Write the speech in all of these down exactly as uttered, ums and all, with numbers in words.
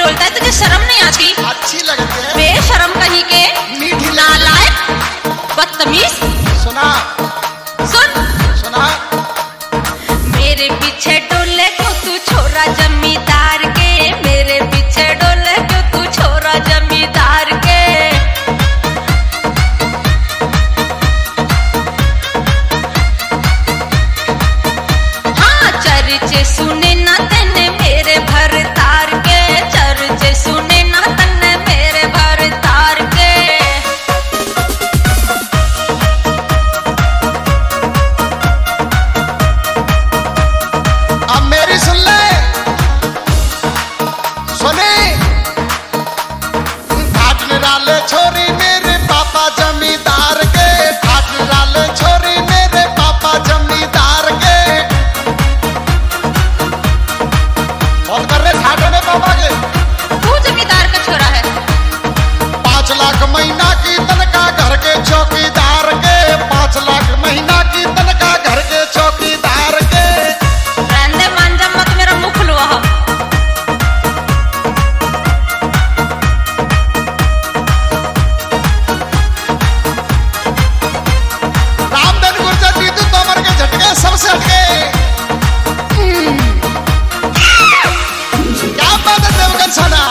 बोलता है, तुझे शर्म नहीं आती? अच्छी लगती है। बेशरम कहीं के, मीठी नालायक, बदतमीज। सुना सुन सुना मेरे पीछे डोले क्यों तू छोरा जमींदार के, मेरे पीछे डोले क्यों तू छोरा जमींदार के। हाँ चर्चे सुने ना तने मेरे भर तार के, चर्चे सुने ना तने मेरे भर तार के। अब मेरी सुन ले, सुने ठाट निराले छोरी मेरे पापा जमींदार के, ठाट निराले छोरी मेरे पापा जमींदार के। बहुत कर रहे ठाट में पापा के। तू जमींदार का छोरा है। पांच लाख महीना की तनख्वाह घर के चौकीदार के, पांच लाख महीना की तनख्वाह घर के चौकीदार के। रहने मांझा मत मेरा मुख खुलवा। रामधन गुर्जर नीतू तोमर के झटके सबसे हटके। क्या बात है देवगन साना।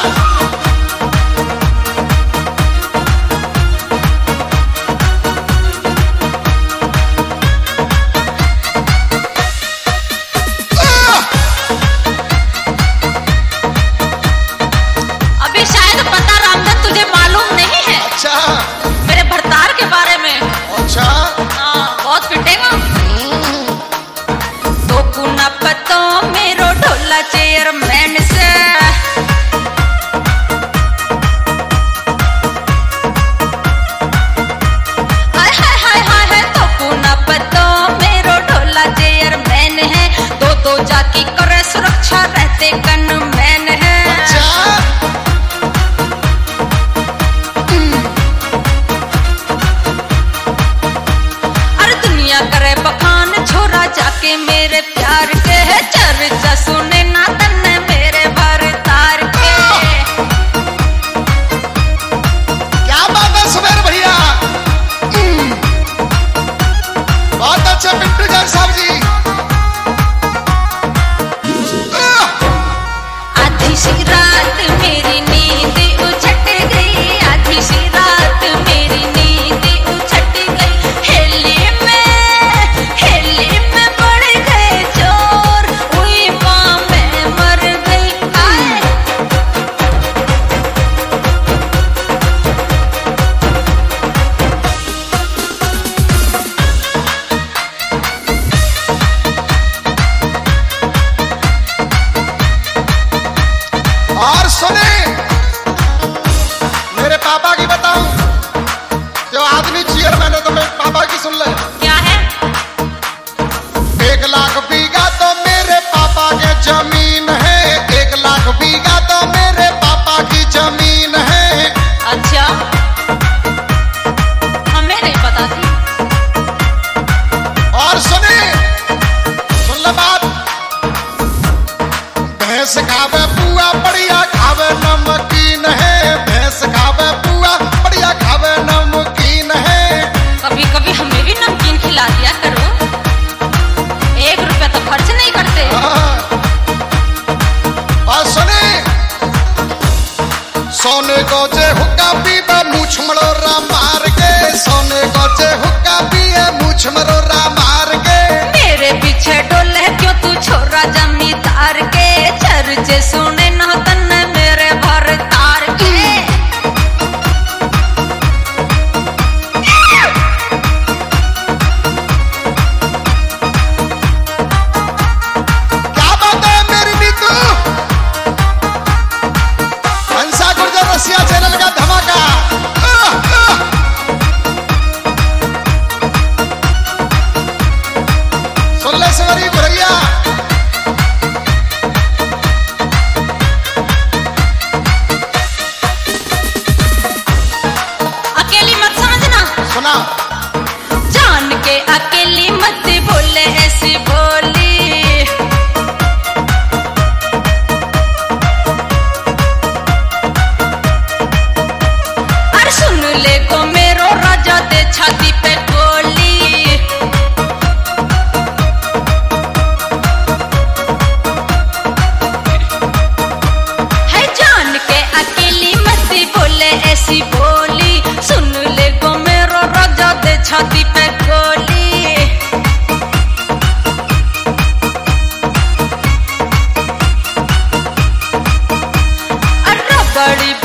अभी शायद पता रामधन तुझे मालूम नहीं है अच्छा मेरे भरतार के बारे में। अच्छा हाँ बहुत पिटेगा। तो कुना पतो मेरो ढोला चेयरमैन से। हाय हाय हाय हाय हाय तो कुना पतो मेरो ढोला चेयरमैन है, दो दो जाकी करे सुरक्षा रहते गनमैन है। अच्छा अरे दुनिया करे बखान छोरा जाके मेरे प्यार के है, चर्चा सुने ना तन्ने मेरे भर तार के। क्या बात है सुमेर भैया। बहुत अच्छे पिंटू जान साहब जी। आधी सी रात मेरी नींद उछट गई, आधी सी रात मेरी नींद उछट गई। हेली में हेली में पड़ गए चोर, हुई माँ मैं मर गई। आए और सुने मेरे पापा की बताऊं, जो आदमी चेयरमैन है तो मेरे पापा की सुन ले। क्या है? एक लाख बीघा तो मेरे पापा के जमीन है, एक लाख बीघा तो मेरे पापा की जमीन है। अच्छा हमें नहीं पता थी। और सुने सुन ले बात, भैंस खावे पुआ बढ़िया खावे नमकीन है, भैंस खावे पुआ बढ़िया खावे नमकीन है। कभी कभी हमें भी नमकीन खिला दिया करो, एक रुपया तो खर्च नहीं करते। हाँ। और सुने सोने को जे हुक्का पीबे मूछ मरोरा मार के, सोने को जे हुक्का पिए मूछ मरोरा मार के। मेरे पीछे डोले क्यों तू छोरा जमींदार के, चर्चे सुने ना तन्ने मेरे भर तार के। क्या बात है मेरी नीतू। हंसा गुर्जर रसिया चैनल का धमाका। आह, आह। बड़ी